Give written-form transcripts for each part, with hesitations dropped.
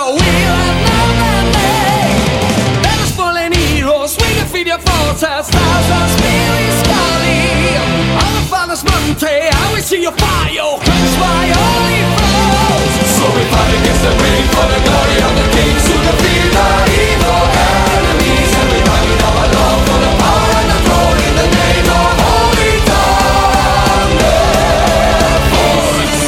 we have no memory. Let us fallen heroes, we can feed your forces, thousands spirits calling. On the father's Monte, I will see your fire, quench my holy foes. So we fight against the rain for the glory of the King, to defeat the evil enemies, and we fight with our love for the power and the throne in the name of Holy Thunder Force.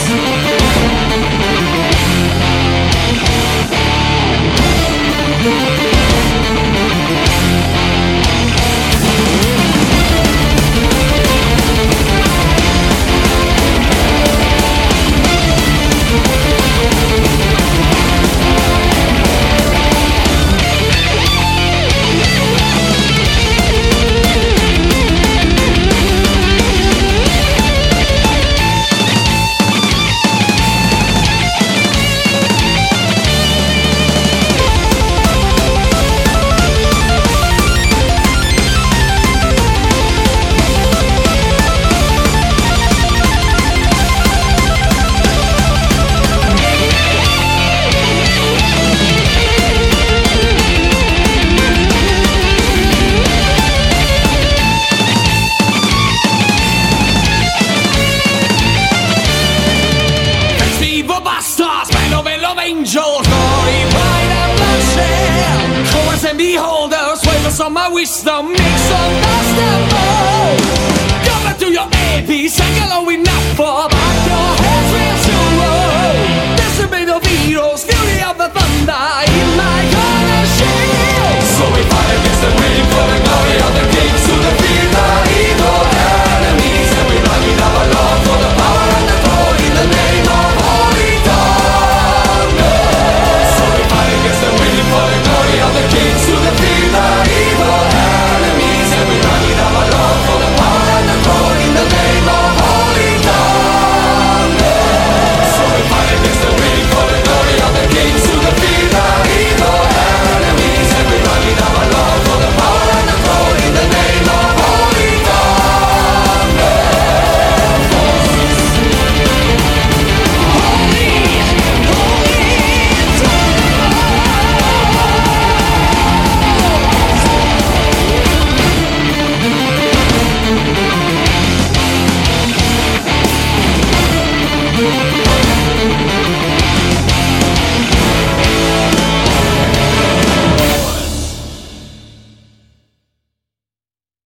Angels, glory, bright and bloodshed. Cowards and beholders, wavers on my wisdom, mix of dust and bone. Go back to your AP, second low enough for